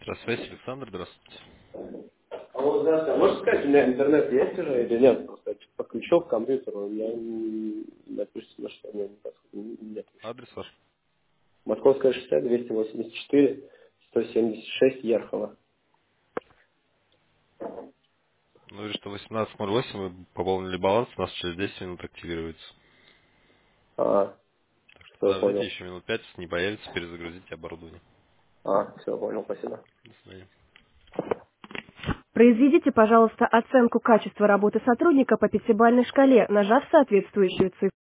Здравствуйте, Александр, здравствуйте. Алло, здравствуйте. А можно сказать, у меня интернет есть уже или нет? Просто я подключил к компьютеру, у меня написано, что у меня нет. Адрес ваш? Московская шоссе 284, 176 Ерхово. Ну, говорит, что 18:08 вы пополнили баланс, у нас через 10 минут активируется. А, Так что все, подождите понял. еще минут 5, если не появится, перезагрузите оборудование. Все, понял, спасибо. До свидания. Произведите, пожалуйста, оценку качества работы сотрудника по пятибалльной шкале, нажав соответствующую цифру.